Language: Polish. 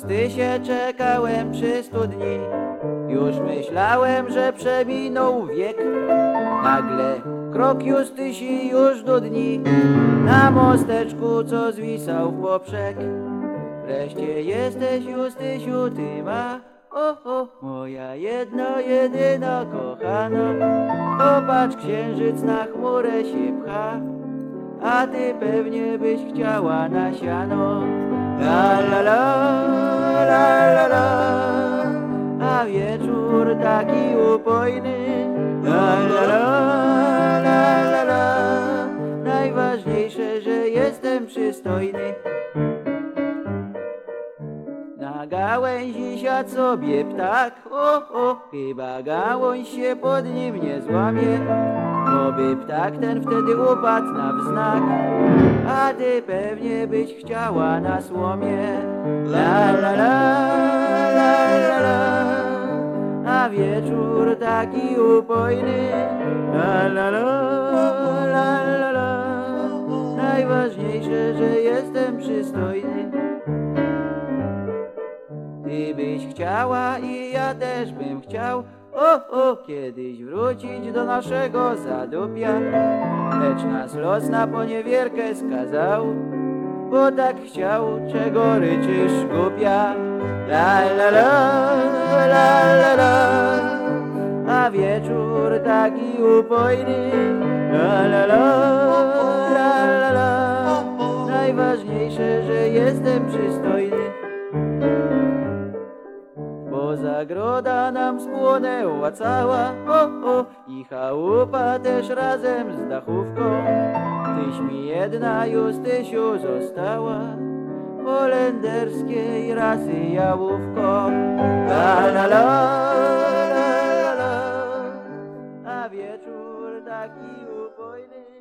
Justysie czekałem przy studni, już myślałem, że przeminął wiek. Nagle krok Justysi już do dni, na mosteczku, co zwisał w poprzek. Wreszcie jesteś, Justysiu, ty ma, moja jedyna kochana. Popatrz, księżyc na chmurę się pcha, a ty pewnie byś chciała na siano. La la la, la la la, a wieczór taki upojny. La la la, la la la, najważniejsze, że jestem przystojny. Na gałęzi siadł sobie ptak, chyba gałąź się pod nim nie złamie, oby ptak ten wtedy upadł na wznak, a ty pewnie byś chciała na słomie. La la la, la la la, a wieczór taki upojny. La la la, la la la, najważniejsze, że jestem przystojny. Ty byś chciała i ja też bym chciał, kiedyś wrócić do naszego zadupia, lecz nas los na poniewierkę skazał, bo tak chciał, czego ryczysz, głupia. La la la, la la la, a wieczór taki upojny. La la la, la la la, najważniejsze, że jestem przystojny. Bo zagroda nam spłonęła cała, i chałupa też razem z dachówką. Tyś mi jedna, Justysiu, została, holenderskiej rasy jałówko. La la la, la la la, a wieczór taki upojny.